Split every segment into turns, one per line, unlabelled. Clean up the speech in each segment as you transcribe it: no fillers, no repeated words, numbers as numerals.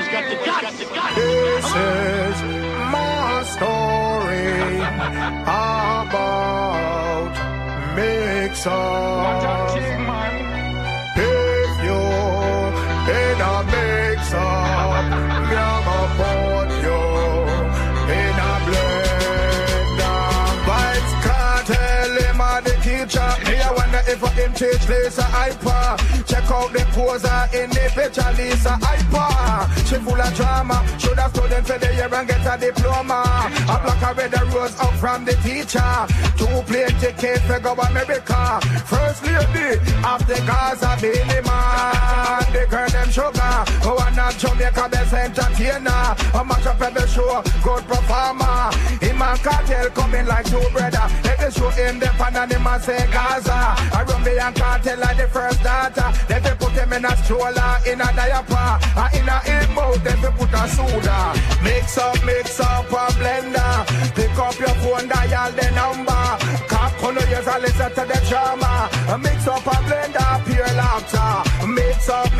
This is my story about mix-up. If you in a mix-up, never put you in a blender. Vibes Cartel, him a the teacher. Me I wonder if him teach Lisa Hyper. Check out the poser in the picture, Lisa Hyper. She full of drama. Should have student for the year and get a diploma. A block of red rose up from the teacher. 2 plane ticket for go America. First lady of the Gaza Billy man. The girl them sugar. One of Jamaica best entertainer. A match up every show, good performer. Him and Cartel coming like 2 brother. Let me show him the pan and him and say Gaza. I run me and Cartel like the first daughter. Let me put him in a stroller, in a diaper. In a mouth, then we put a soda. Mix up a blender. Pick up your phone, dial the number. Cop color years and listen to the drama. Mix up a blender, pure laughter. Mix up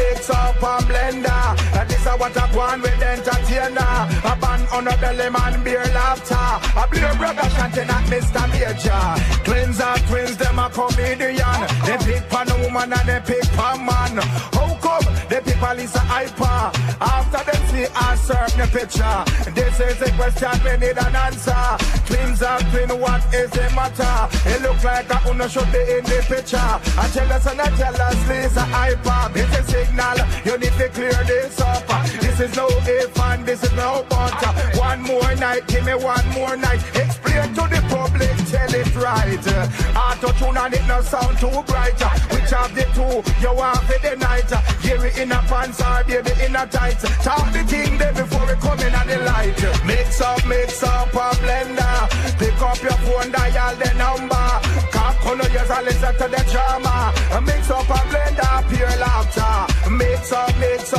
a blender. This is what I want with entertainer. A band on a belly man, beer laughter. A blue brother chanting at Mr. Major. Twins are twins, them a comedian. They pick pan a woman and they pick pan man. How come the people is a hyper? After them see a certain picture. This is a question we need an answer. Twins are twin, what is the matter? It look like a uno should be in the picture. I tell us and I tell us this a hyper. This is signal, you need to clear this up. This is no if and this is no but. One more night, give me one more night. Explain to the public, tell it right. Auto-tune and it no sound too bright. Which of the two you want for the night? Hear it in a pants or baby in a tights. Talk the thing there before we come in on the light. Mix up a blender. Pick up your phone, dial the number. Cop color years and listen to the drama. Mix up a blender, pure laughter. Mix up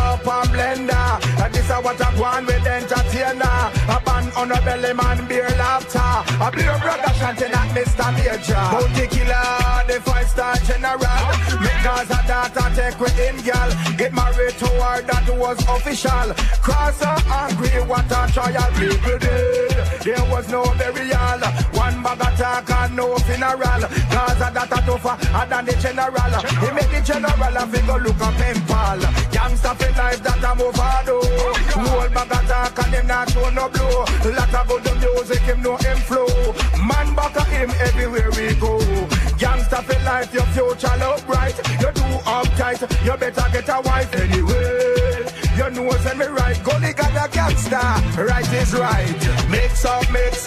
a blender. This is what I want with entertainer. A band on a belly man, beer laughter. A blue brother chanting at Mr. Major. Bounty killer, the 5-star general. Make Gaza data take with in girl. Get married to her, that was official. Cross her angry, what a trial people did. There was no burial. One bag attack and no funeral. Gaza data tougher than the general. He make the general a figure look up in pal. Youngster feel life that I'm overdose. Whole bag attack and him not show no blow. Lot of good music, him no inflow. Man back at him everywhere we go. Youngster feel life, your future look bright. You do uptight, you better get a wife anyway. You know send me right, Gully got a gangster. Right is right. Mix up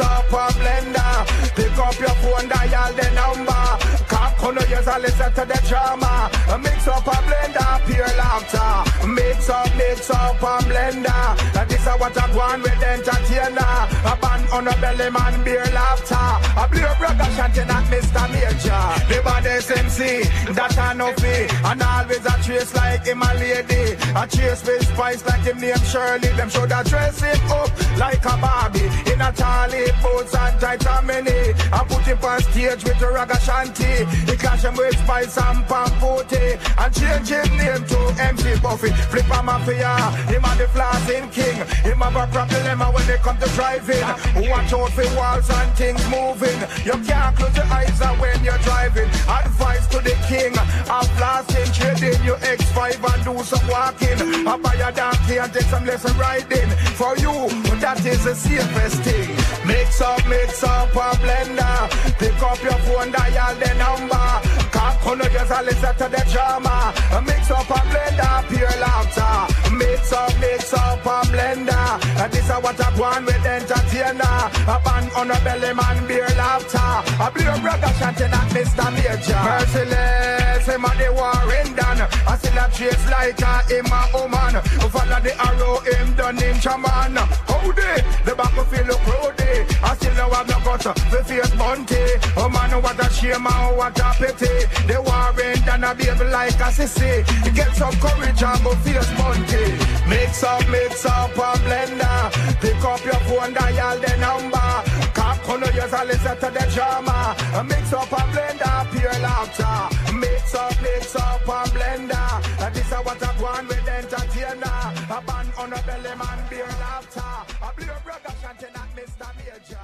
a blender. Pick up your phone, dial the number. Cop color years and listen to the drama. Mix up a blender, pure laughter. Mix up a blender. This is what I want with entertainer. A band on a belly man, beer laughter. A blue brother chanting at Mr. Major. The baddest MC, that I know fee. And always a trace like him a lady. A chase with spice like him named Shirley. Them should have dress him up like a Barbie. In a tally boots and tight and mini. I put him on stage with a ragga shanty. He clash him with spice and pampooty. And change his name to MC Buffy. Flip a mafia, him and the flossing king. Him have a problem when they come to driving. Watch out for walls and things moving. You can't close your eyes when you're driving. Advice to the king of flossing. Trade in your X5 and do some walking. I buy a donkey and take some lesson riding. For you, that is the safest thing. Mix up a blender. Pick up your phone, dial the number. Cop color years and listen to the drama. Mix up a blender, pure laughter. Mix up a blender. This is what I want with entertainer. A band on a belly man, beer laughter. A blue brother chanting at Mr. Major. Merciless, him and the warring done. I still a chase like him a woman. Follow the arrow, him done him shaman. Howdy, the battlefield look rowdy. I still know have no guts, the face bunty. Oh man, what a shame and what a pity. The warring done a baby like a sissy. Get some courage and go face bunty. Mix up a blender. Pick up your phone, dial the number. Cop color years and listen to the drama. Mix up a blender, pure laughter. Mix up a blender. This is what I want with entertainer. man on a belly man, beer laughter. A blue brother chanting at Mr. Major.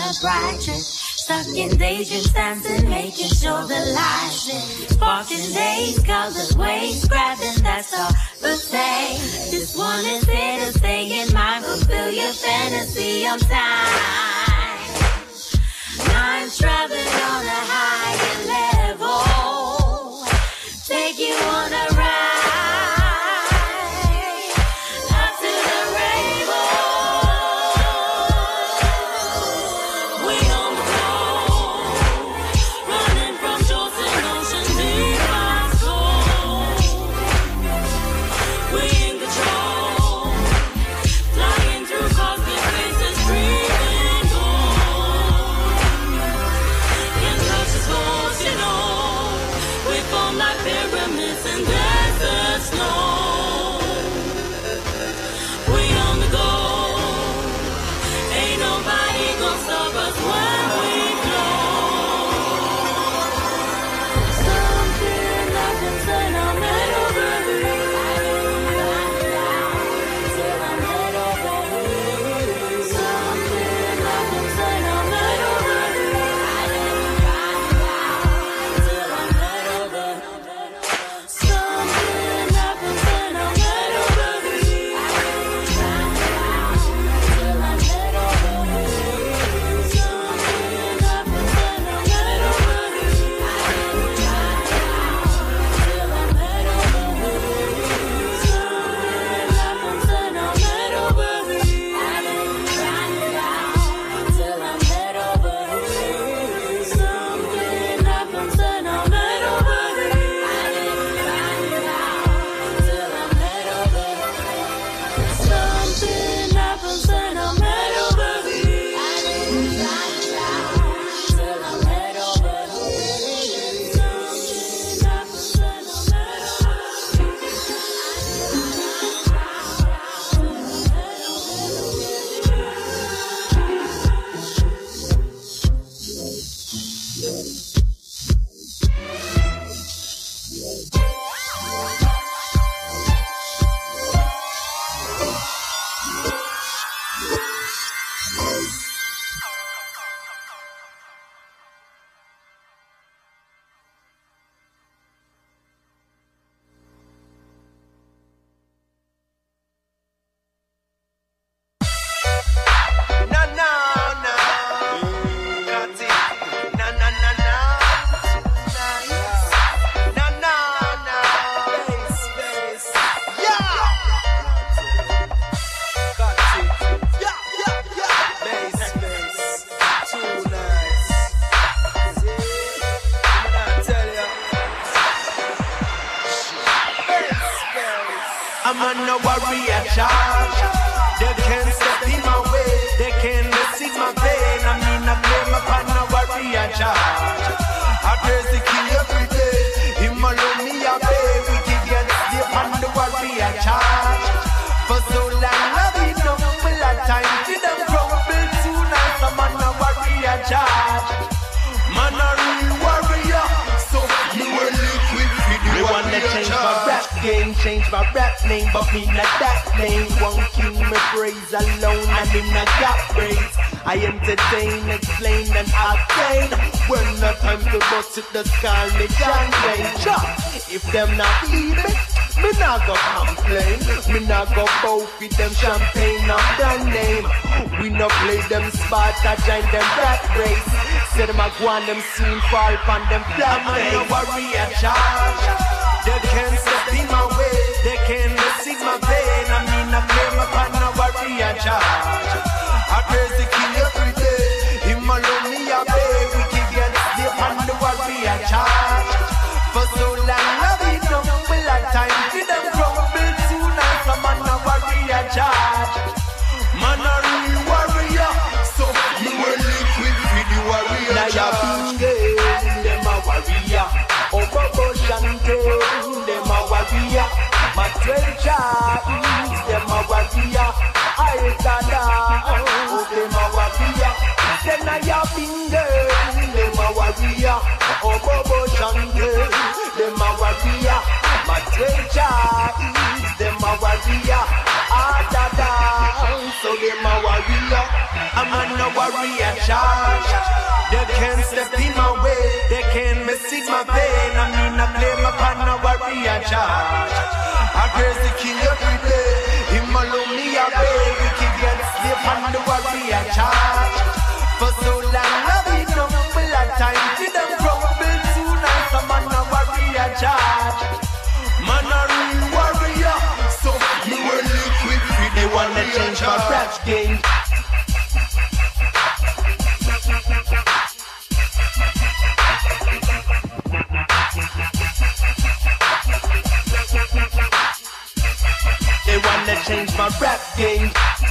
a bright trip. Stuck in daydreams, dancing, making sure the lights lit. Sparking days, colors, waves, grabbing, that's all the same. This one is here to stay in mind, fulfill your fantasy of time. I'm traveling on a higher level, take you on a ride.
I'm on no warrior charge. They can't step in my way. They can't receive my pain. I mean, I claim upon a warrior charge. I praise the king every day. Him alone me a pay. We can get sleep on the warrior charge. For so long I've been up with a time to them crumble tonight. I'm on a warrior charge. Man a real warrior. So you will live with me wanna change my rap game, change my rap name, but me not that name. One king me praise alone and him not got praise. I entertain, explain and obtain. When the time to bust it, the sky me John Wayne. If them not leave me not go complain. Me not go bow with them champagne of their name. We not play them spot, I join them rat race. Say them a go on them soon fall upon them flat. I'm on a warrior charge. They can't step in my way. They can't receive my pain. I mean I claim upon a warrior charge. I praise the king every day. Him alone me a pay. We can get sleep on the warrior charge. For so long I've been up with a time to them crumble tonight. I'm on a warrior charge. Man a real warrior. So you will live with the warrior charge. Now you're being them a warrior. Oh, Bobo Shante, them a warrior. My 12 child, them a warrior. I stand out, them a warrior. Then I have been there, them a warrior. Oh, Bobo Shante, them a warrior. My 12 child, them a warrior. Ah, da da, so them a warrior. I'm on no warrior charge. They can't step in my way, they can't message my vein. I mean, I claim upon no warrior charge. I praise the king every day. Him alone me a beg, we can get slave on the warrior charge. For so long I've been humble at times, see them crumble tonight. I'm on a warrior charge. Man a real warrior, so me will liquid free. They wanna change my rap game. They wanna change my rap game.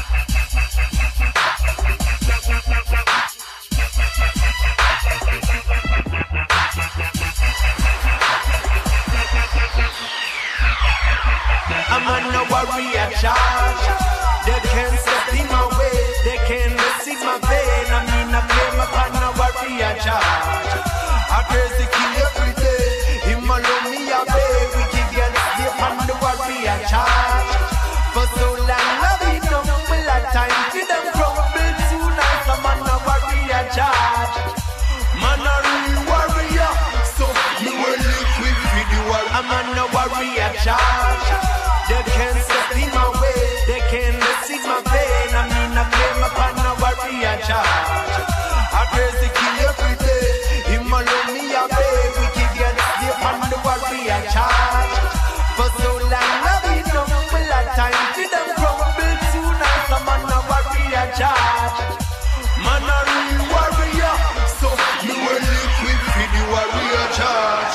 I'm on no warrior charge. They can't step in my way, they can't message my vein. I mean, I claim upon no warrior charge. I praise the king every day. Him alone me a beg, we can get slave on the warrior charge. For so long I've been humble at times, see them crumble tonight. I'm on a warrior charge. Man a real warrior, so me will liquid with the war. I'm on a warrior charge. They can't step in my way, they can't message my vein. I mean, I claim upon a warrior charge. I praise the king every day. Him alone me a beg, we can get slave on the warrior charge. For so long I've been humble at times, see them crumble tonight. I'm on a warrior charge. Man a real warrior, so me will liquid for the warrior charge.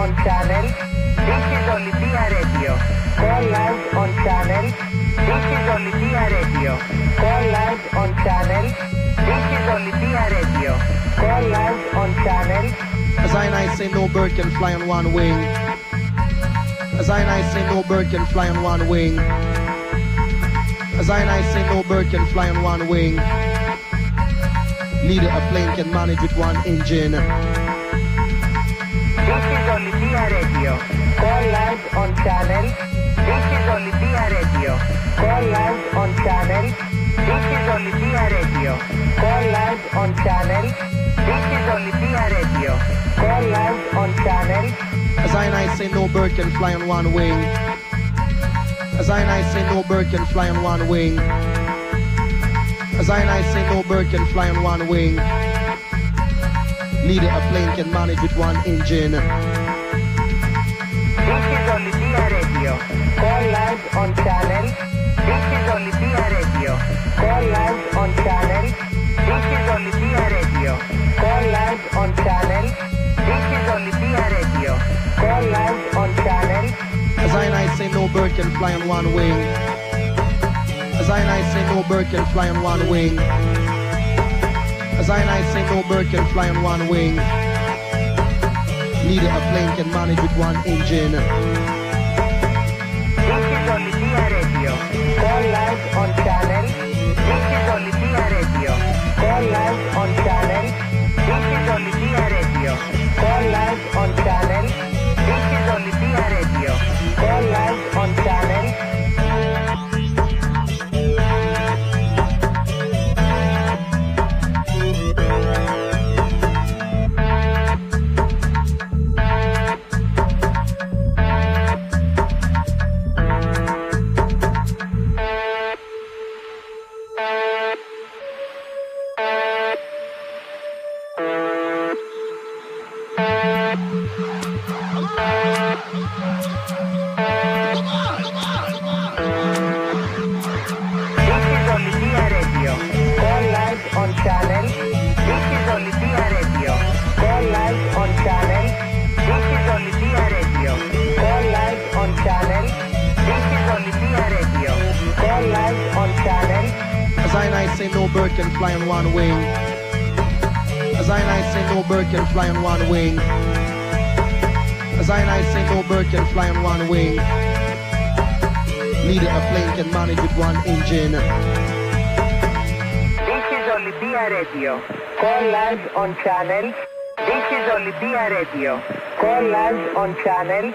on channel. This is only Dia Radio. Call live on channel. This is only Dia Radio. Call live on channel. This is only Dia Radio. Call live on channel.
As I say, no bird can fly on one wing. As I say, no bird can fly on one wing. As I say, no bird can fly on one wing. Neither a plane can manage with one engine.
This is only Dia Radio. Call live on channel. This is only Dia Radio. Call live on channel. This is only Dia Radio. Call live on channel. This is only Dia Radio. Call live on channel.
As I say, no bird can fly on one wing. As I say, no bird can fly on one wing. As I say, no bird can fly on one wing. Neither a plane can manage with one engine.
This is only Dia Radio. Call live on channel. This is only Dia Radio. Call live on channel. This is only Dia Radio. Call live on channel. This is only Dia Radio. Call live on channel.
As I say, no bird can fly on one wing. As I say, no bird can fly on one wing. As I say, no bird can fly on one wing. Neither a plane can manage with one engine.
This is only Dia Radio. Call live on channel. This is only Dia Radio. Call live on channel. This is only Dia Radio. Call live on channel. This is only Dia Radio. Call live on channel.
No bird can fly on one wing. As I say, no bird can fly on one wing. As I say, no bird can fly on one wing. Neither a plane can manage with one engine.
This is only Dia Radio. Call live on channel. This is only Dia Radio. Call live on channel.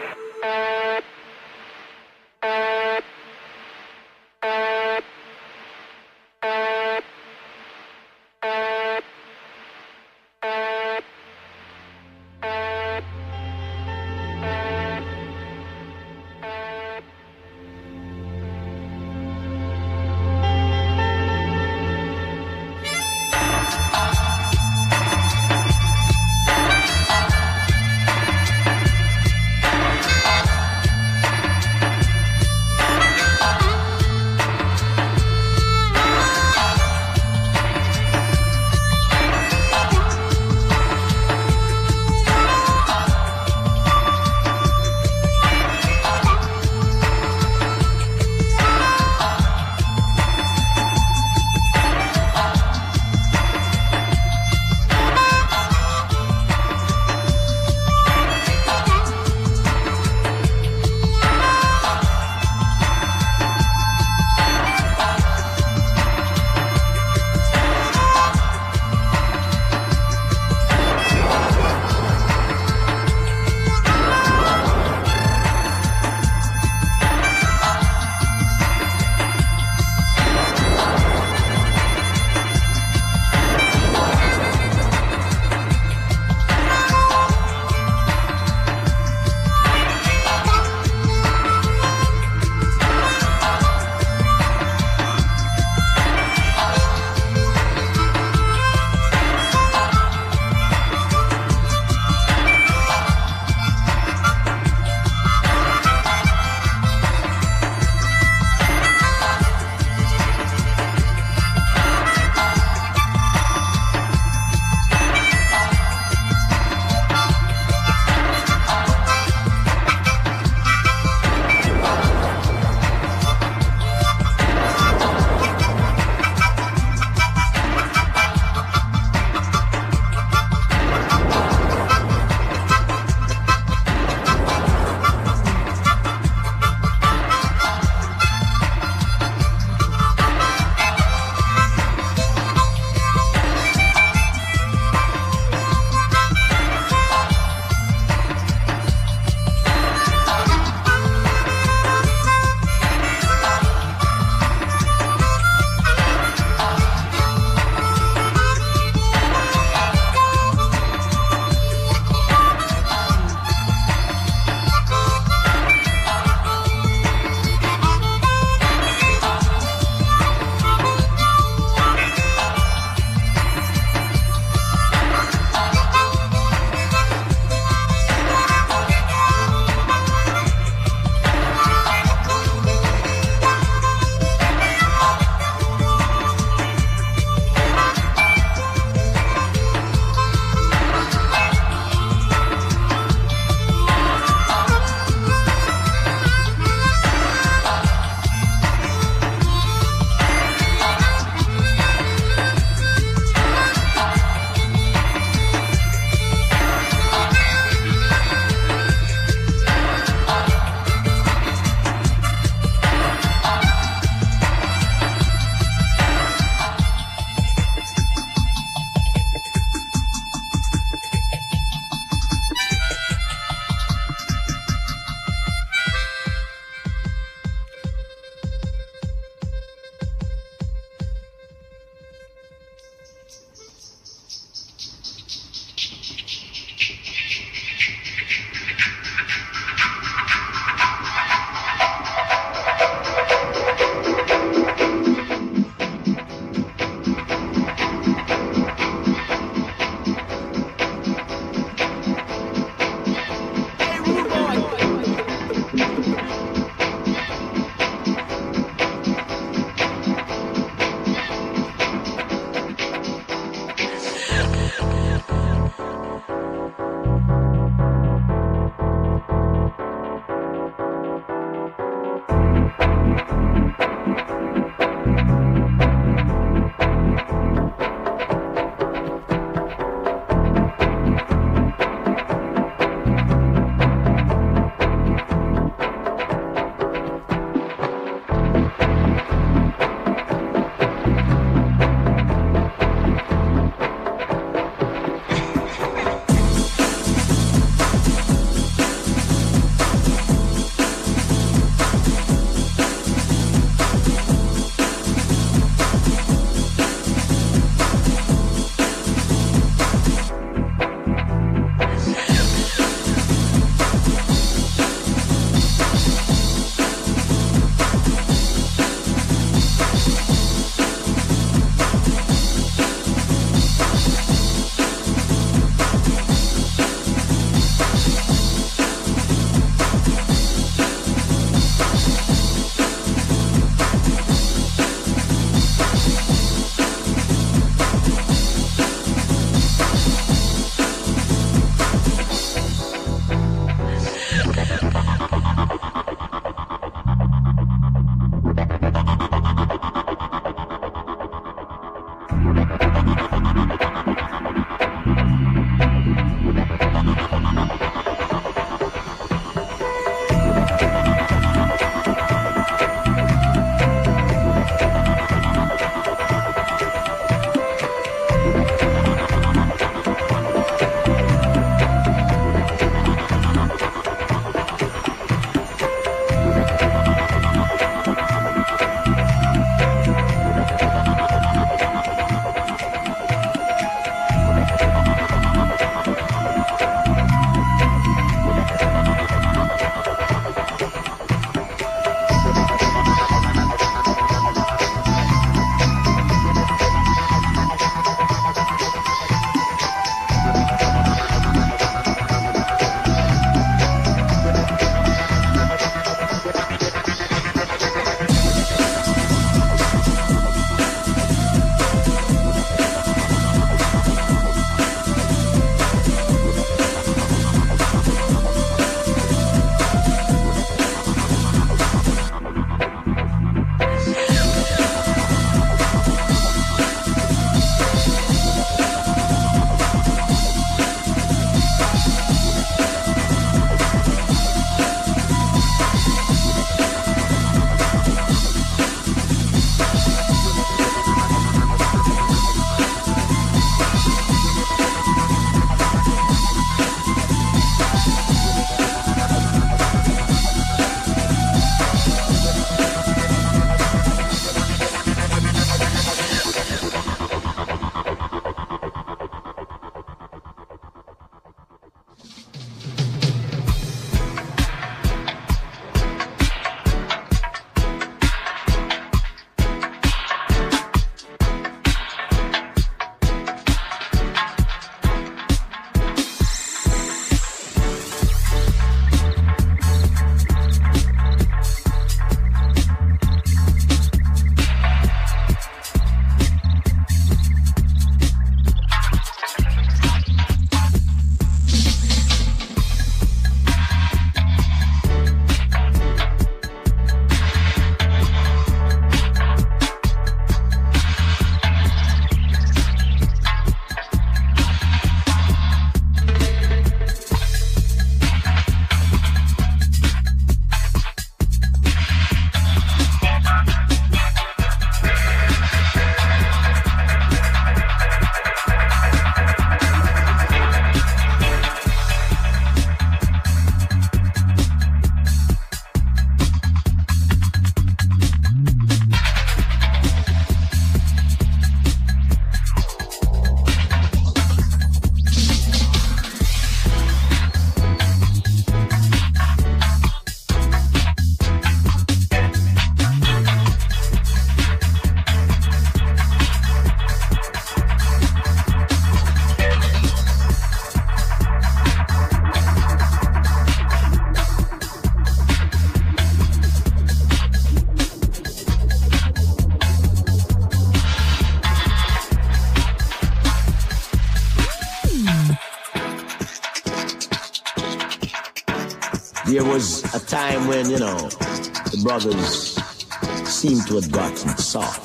There was a time when, the brothers seemed to have gotten soft.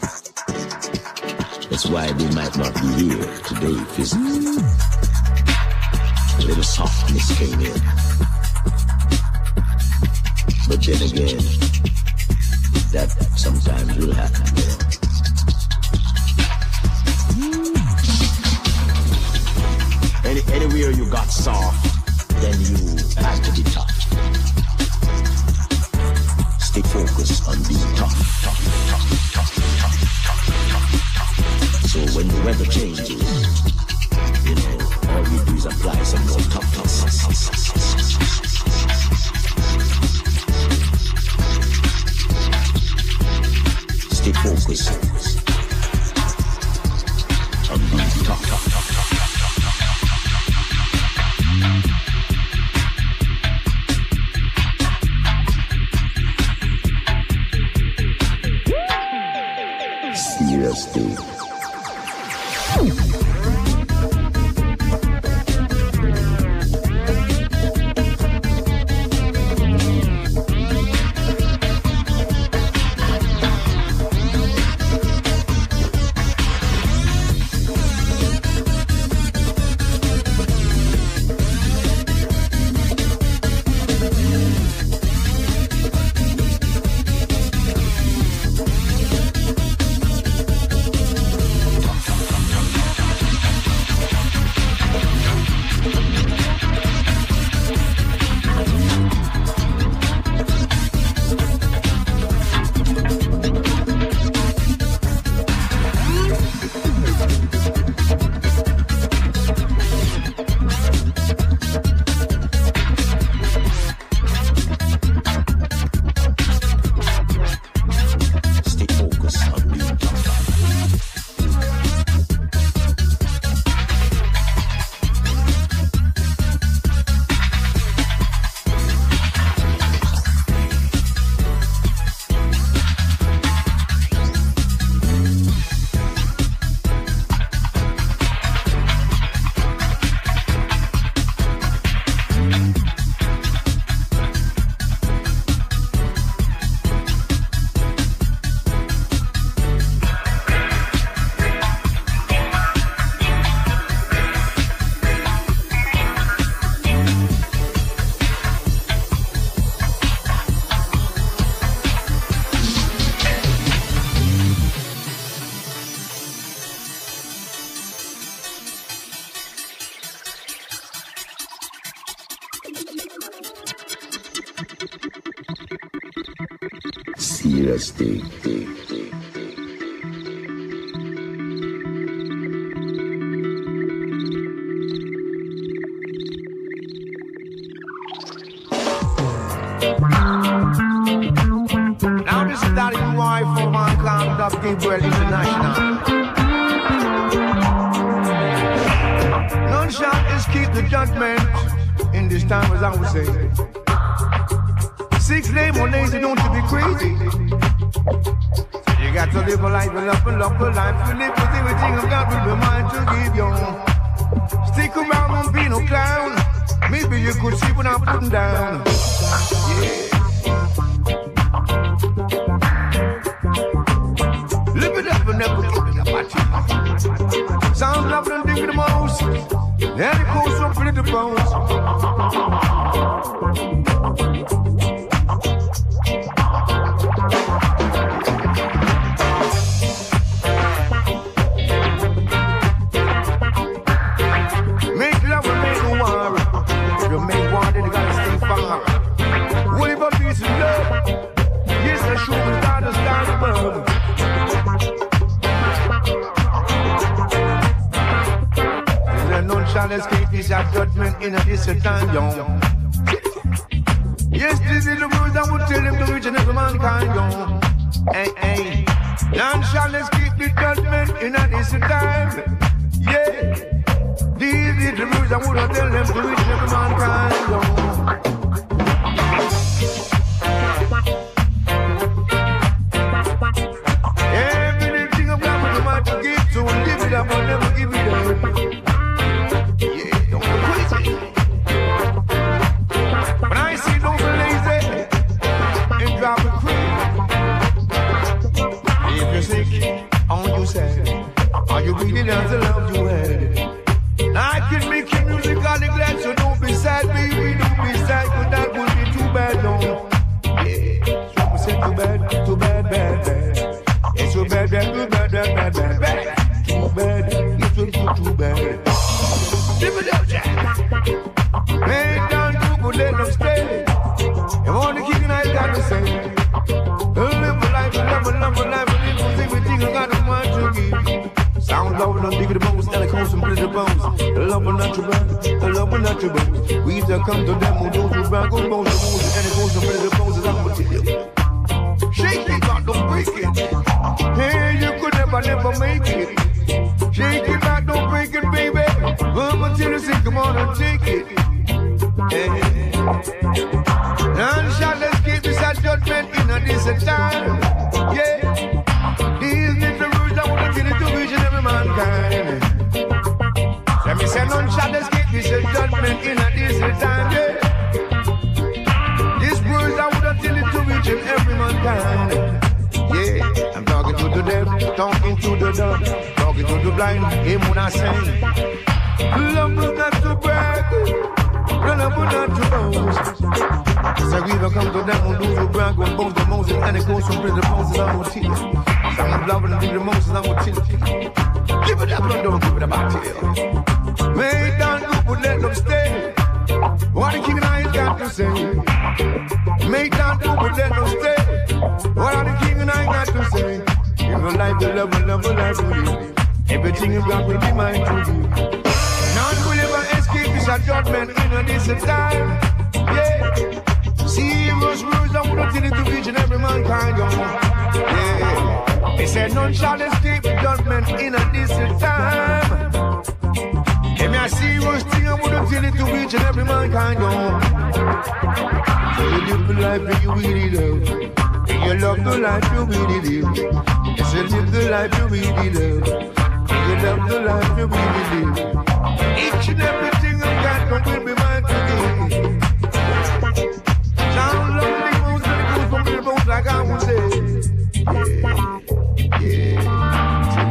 That's why they might not be here today physically. A little softness came in. But then again, that sometimes will happen. Anywhere you got soft, then you had to be tough. Stay focused on being tough. So when the weather changes, all you do is apply some more tough. Stay focused on being tough. Seriously. Seriously.
Now this is Daddy Roy for Mankind of Gabriel International. None shall escape the judgment in this time, as I would say. 6 days, 1 day, don't you be crazy. You got to live a life and love a life. You live with everything I've got with my mind to give you. Stick around and be no clown. Maybe you could see what I'm putting down. Yeah. Live it up and never give it up. Sound love and dig the most. And it goes so pretty to bones. Escape this judgment in a distant time, yo. Yes, this is the words I would tell him to reach another mankind, yo. Hey, hey. None shall escape this judgment in a distant time. Yeah. These is the words I would tell them to reach another mankind, yo. Everything I've got with the man to give to and give it up, I'll never give it up. When I see
most pretty bones. The love will not you burn, the love will not you burn. We either come to them who don't you brag on bones, and it goes to pretty bones, and I'm gonna tell you. Shake it, but don't break it. Hey, you could never make it. Shake it, but don't break it, baby. I'ma tell you, say, come on and take it. Hey. None shall escape this judgment in a decent time. Yeah. These little rules I want to get into vision every mankind. Let me say none shall escape this judgment in a decent time. Yeah. These rules I want to tell it to vision every mankind. Yeah. I'm talking to the deaf, talking to the dumb, talking to the blind. Him when I sing. Love is not to brag. Love is not to boast. So we will come to them who do the brag on both the Moses and it goes from pretty Moses and I'm teeth. I'm loving and do the Moses and I'm teeth. Give it up, don't give it about tail. May down good, but let them stay. What the king and I got to say. May down good, but let them stay. What are the king and I got to say. Give a life, the love, a life to live. Everything you got will be mine to do. None will ever escape this judgment in a decent time. Yeah. Serious rules, I wanna tell it to vision every mankind, yo. Yeah. They said none shall escape judgment in a decent time. And me a serious thing, I wanna tell it to vision every mankind, yo. So you live the life that you really love. And you love the life you really live. Yes, you live the life you really love. And you love the life you really live. Each and everything I got will be mine today. Down lonely moves and it goes from the bones like I would say. Yeah.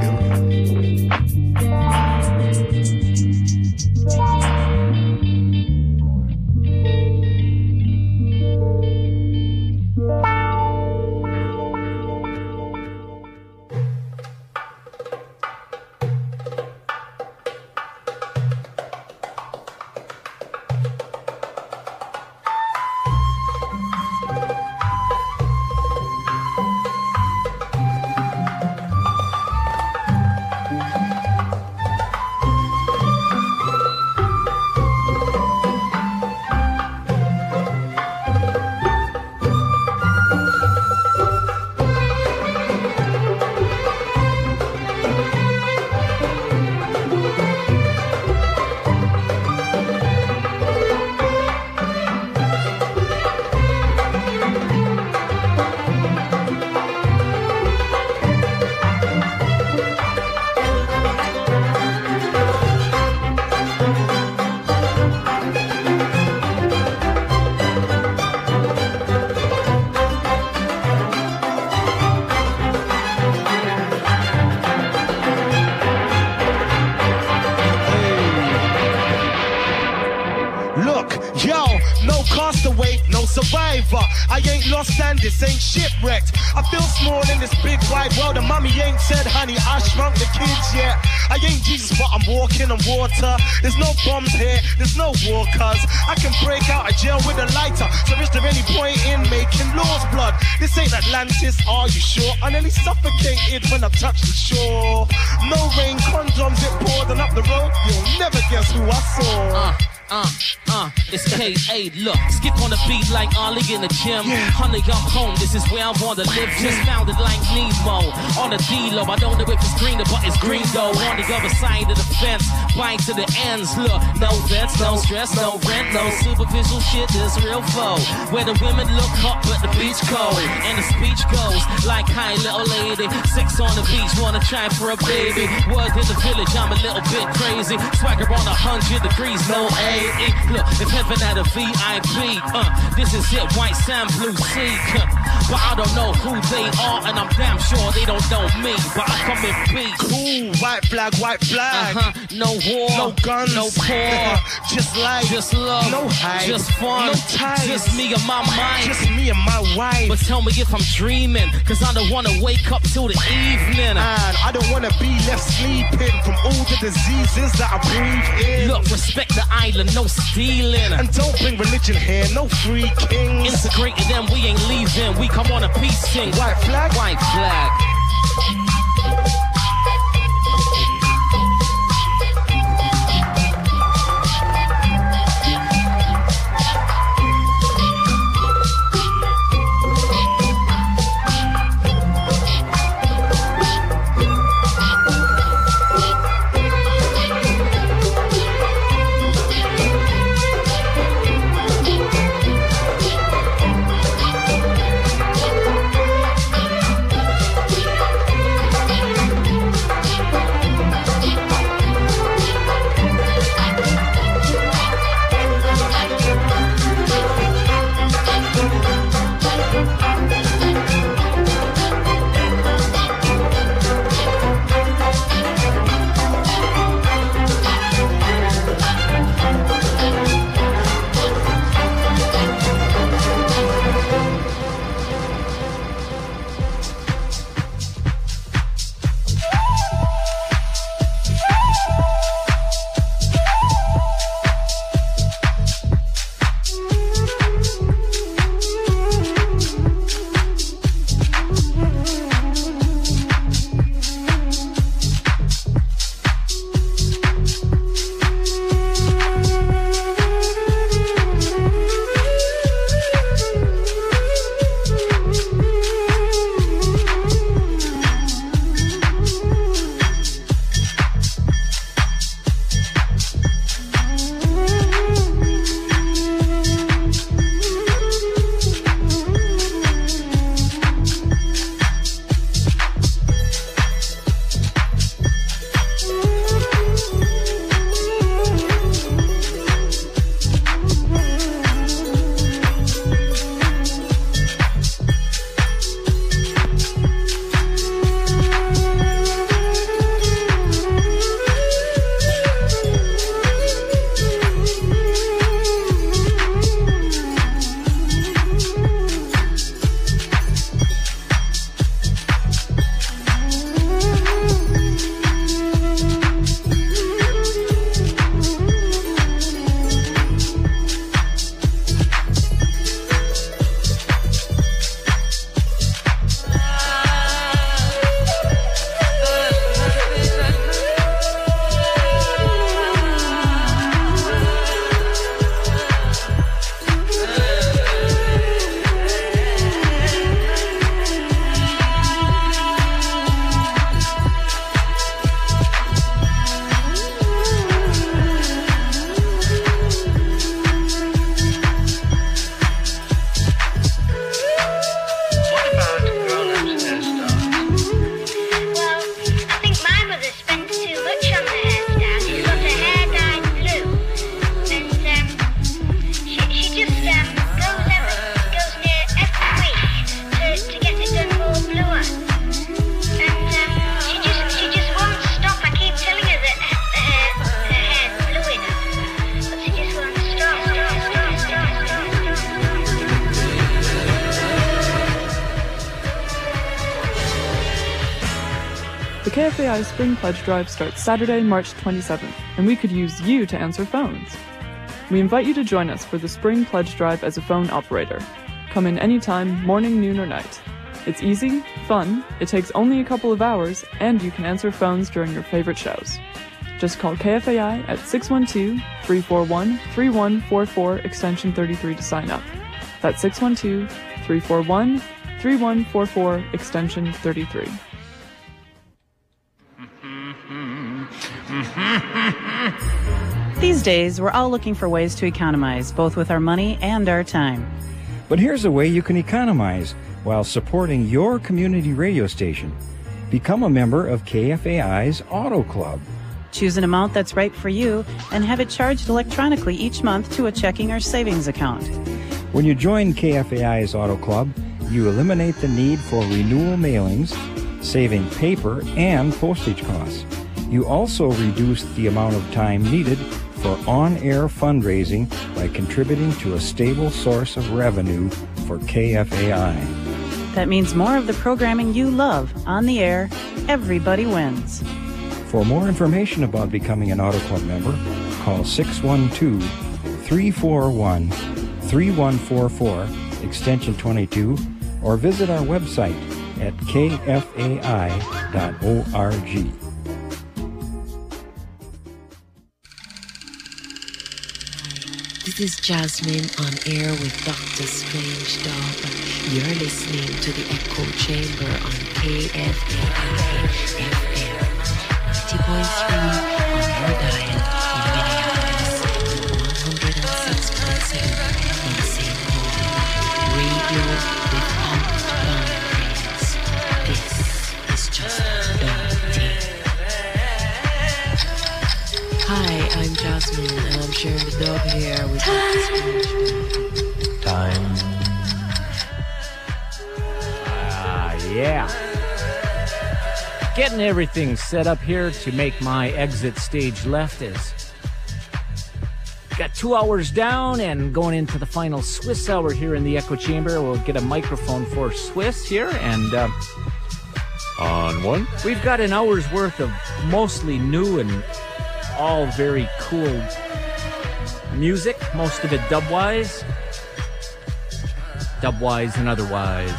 Survivor, I ain't lost and this ain't shipwrecked. I feel small in this big wide world and mommy ain't said, honey, I shrunk the kids yet. I ain't Jesus, but I'm walking on water. There's no bombs here, there's no war, cuz I can break out of jail with a lighter. So is there any point in making laws, blood? This ain't Atlantis, are you sure? I nearly suffocated when I touched the shore. No rain, condoms, it poured and up the road. You'll never guess who I saw.
It's K.A. Look, skip on the beat like Ollie in the gym. Honey, I'm home, this is where I wanna live. Just found it like Nemo on the D-Lo. I don't know if it's green, but it's green though. On the other side of the fence, bite to the ends. Look, no vets, no stress, no rent, no superficial shit. This real foe, where the women look hot but the beach cold. And the speech goes like, hi little lady, 6 on the beach, wanna try for a baby. Word in the village, I'm a little bit crazy. Swagger on 100 degrees, no AE. Look, if heaven had a VIP, this is it, white sand, blue sea. But I don't know who they are, and I'm damn sure they don't know me. But I come in peace.
Cool, white flag,
no war,
no guns,
no poor,
just life,
just love,
no hype,
just fun,
no ties,
just me and my mind,
just me and my wife.
But tell me if I'm dreaming, cause I don't wanna wake up till the evening.
And I don't wanna be left sleeping from all the diseases that I breathe in.
Look, respect the island, no stealing.
And don't bring religion here, no free kings.
Integrated and we ain't leaving, we come on a peace thing.
White flag,
white flag.
The KFAI Spring Pledge Drive starts Saturday, March 27th, and we could use you to answer phones. We invite you to join us for the Spring Pledge Drive as a phone operator. Come in anytime, morning, noon, or night. It's easy, fun, it takes only a couple of hours, and you can answer phones during your favorite shows. Just call KFAI at 612-341-3144 extension 33 to sign up. That's 612-341-3144 extension 33.
These days, we're all looking for ways to economize, both with our money and our time.
But here's a way you can economize while supporting your community radio station. Become a member of KFAI's Auto Club.
Choose an amount that's right for you and have it charged electronically each month to a checking or savings account.
When you join KFAI's Auto Club, you eliminate the need for renewal mailings, saving paper and postage costs. You also reduce the amount of time needed for on-air fundraising by contributing to a stable source of revenue for KFAI.
That means more of the programming you love on the air. Everybody wins.
For more information about becoming an Auto Club member, call 612-341-3144, extension 22, or visit our website at kfai.org.
This is Jasmine on air with Dr. Strange Dog. You're listening to the Echo Chamber on KFAI FM 90.3 on your dial in Minneapolis, 106.7 in St. Paul. Radio without boundaries. This is just Dog Team. Hi, I'm Jasmine, and I'm sharing the dog here with
Time. Yeah. Getting everything set up here to make my exit stage left is. Got 2 hours down and going into the final Swiss hour here in the Echo Chamber. We'll get a microphone for Swiss here and on one. We've got an hour's worth of mostly new and all very cool music, most of it dubwise. Dubwise and otherwise.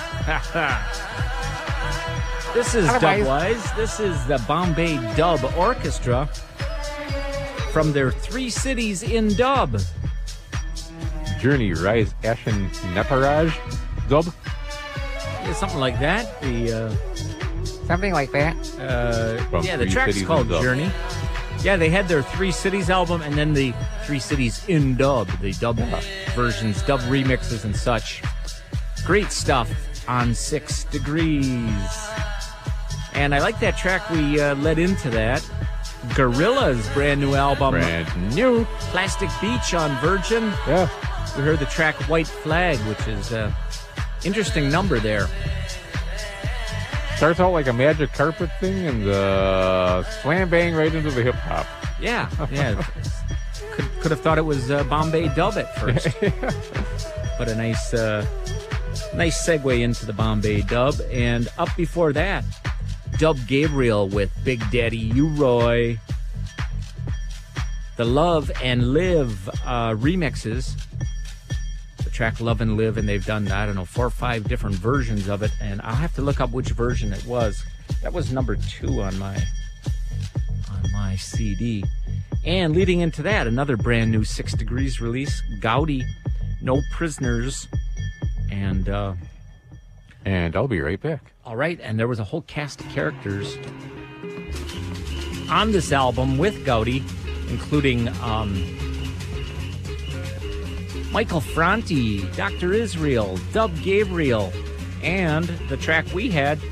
This is Dubwise. This is the Bombay Dub Orchestra from their Three Cities in Dub.
Journey Rise Ashen Naparaj Dub?
Yeah, something like that.
Something like that.
Yeah, the track's called Journey. Yeah, they had their Three Cities album and then the Three Cities in Dub, the dub versions, dub remixes and such. Great stuff on 6 Degrees. And I like that track we led into that. Gorilla's brand new album.
Brand new.
Plastic Beach on Virgin.
Yeah.
We heard the track White Flag, which is an interesting number there.
Starts out like a magic carpet thing and slam bang right into the hip hop.
Yeah, yeah. Could have thought it was Bombay Dub at first. But a nice segue into the Bombay Dub. And up before that, Dub Gabriel with Big Daddy U-Roy. The Love and Live remixes. The track Love and Live, and they've done, 4 or 5 different versions of it. And I'll have to look up which version it was. That was number 2 on my CD. And leading into that, another brand new 6 Degrees release, Gaudi, No Prisoners. And
I'll be right back.
All right, and there was a whole cast of characters on this album with Gaudi, including Michael Franti, Dr. Israel, Dub Gabriel, and the track we had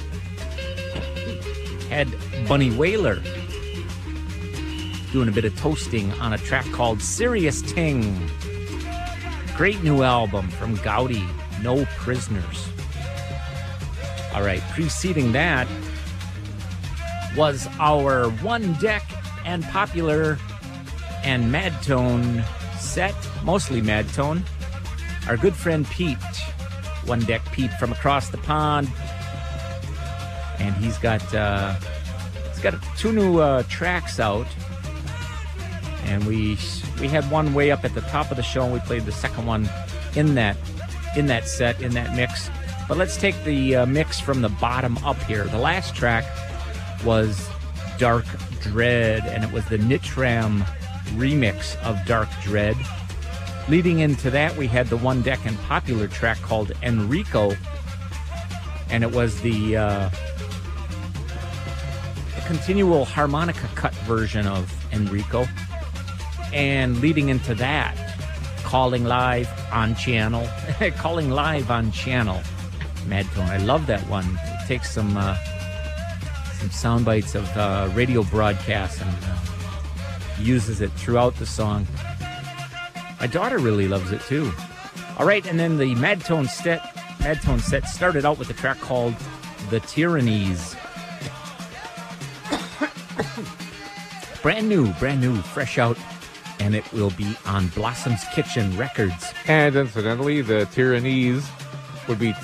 Bunny Wailer doing a bit of toasting on a track called Serious Ting. Great new album from Gaudi, No Prisoners. All right, preceding that was our One Deck and Popular and Madtone set, mostly Madtone. Our good friend Pete, One Deck Pete from across the pond. And he's got It's got 2 new tracks out, and we had one way up at the top of the show, and we played the second one in that set, in that mix. But let's take the mix from the bottom up here. The last track was Dark Dread, and it was the Nitram remix of Dark Dread. Leading into that, we had the One Deck and popular track called Enrico, and it was the continual harmonica cut version of Enrico. And leading into that, Calling Live on Channel. Madtone. I love that one. It takes some sound bites of radio broadcasts and uses it throughout the song. My daughter really loves it too. All right, and then the Madtone set started out with a track called The Tyrannies. brand new, fresh out, and it will be on Blossom's Kitchen Records.
And incidentally, The Tyrannies would be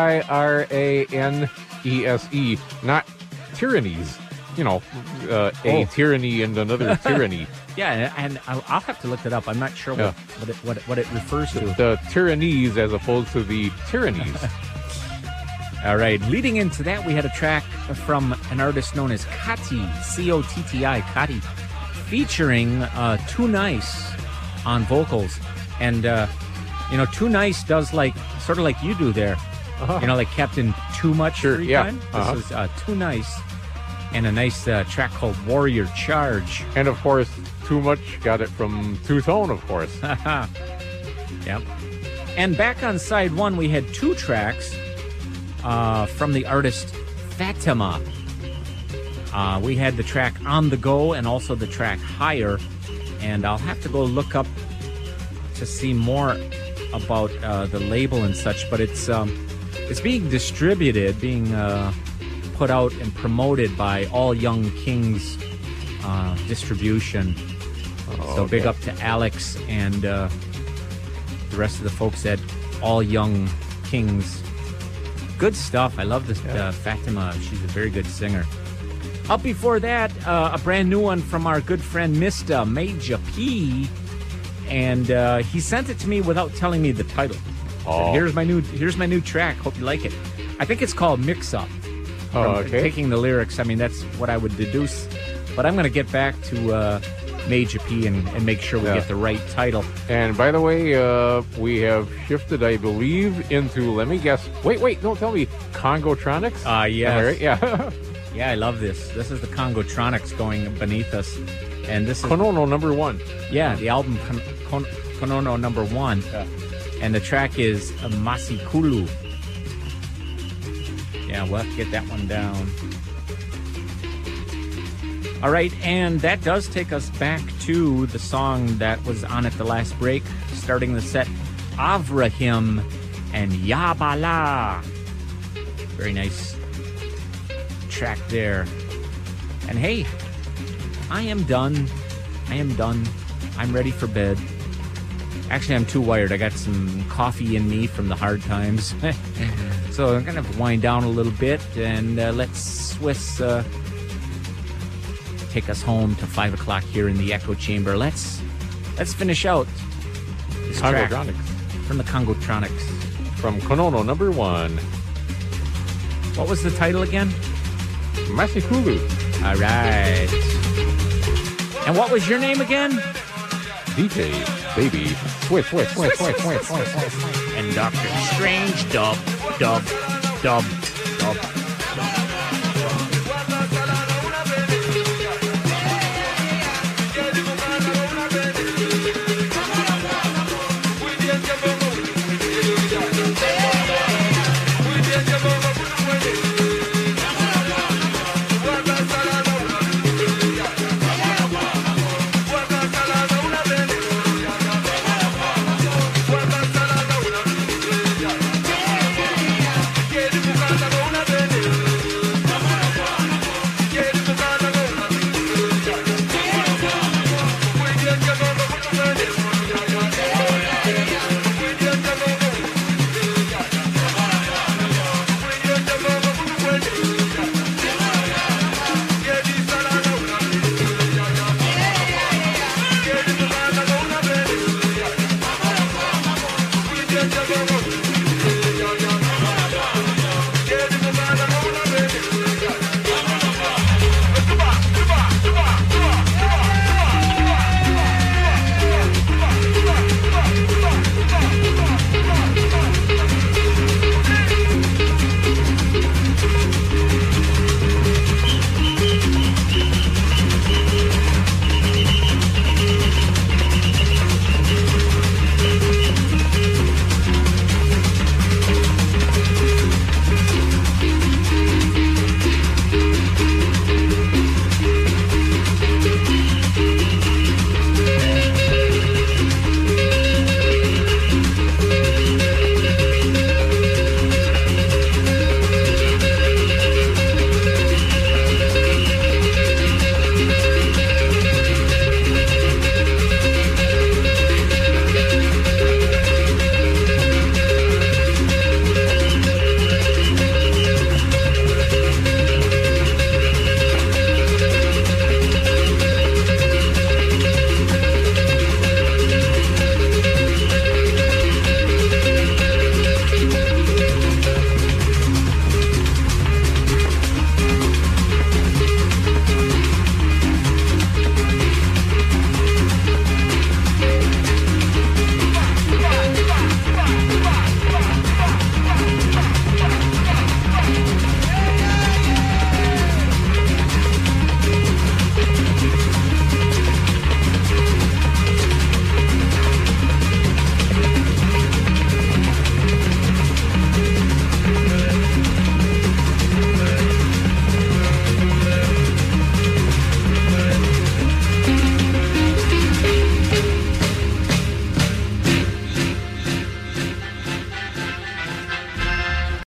Tiranese, not tyrannies. You know, a tyranny and another tyranny.
Yeah, and I'll have to look it up. I'm not sure what it refers to.
The tyrannies as opposed to the tyrannies.
All right. Leading into that, we had a track from an artist known as Kati, C-O-T-T-I, Kati, featuring Too Nice on vocals. And, Too Nice does sort of like you do there. Uh-huh. Like Captain Too Much Free Time.
Uh-huh.
This is Too Nice. And a nice track called Warrior Charge.
And, of course, Too Much got it from Two Tone, of course.
Yep. And back on side one, we had 2 tracks from the artist Fatima. We had the track On the Go and also the track Higher. And I'll have to go look up to see more about the label and such. But it's being distributed, being put out and promoted by All Young Kings distribution. So big up to Alex and the rest of the folks at All Young Kings. Good stuff. I love this Fatima. She's a very good singer. Up before that, a brand new one from our good friend Mr. Major P. And he sent it to me without telling me the title.
Oh.
Here's my new track. Hope you like it. I think it's called Mix Up.
Okay.
Taking the lyrics, I mean, that's what I would deduce. But I'm going to get back to Major P and make sure we get the right title.
And by the way, we have shifted, I believe, into, let me guess. Wait, don't tell me. Congotronics?
Yes.
Right? Yeah.
Yeah, I love this. This is the Congotronics going beneath us. And this is
Konono number 1.
Yeah, the album Konono number 1.
Yeah.
And the track is Masikulu. Yeah, we'll have to get that one down. All right, and that does take us back to the song that was on at the last break, starting the set, Avraham and Yabala. Very nice track there. And hey, I am done. I'm ready for bed. Actually, I'm too wired. I got some coffee in me from the hard times. So I'm going to wind down a little bit and let Swiss take us home to 5 o'clock here in the Echo Chamber. Let's finish out this track from the Congotronics.
From Konono number 1.
What was the title again?
Masikulu.
All right. And what was your name again?
DJ Baby Swiss.
And Dr. Strange Dub.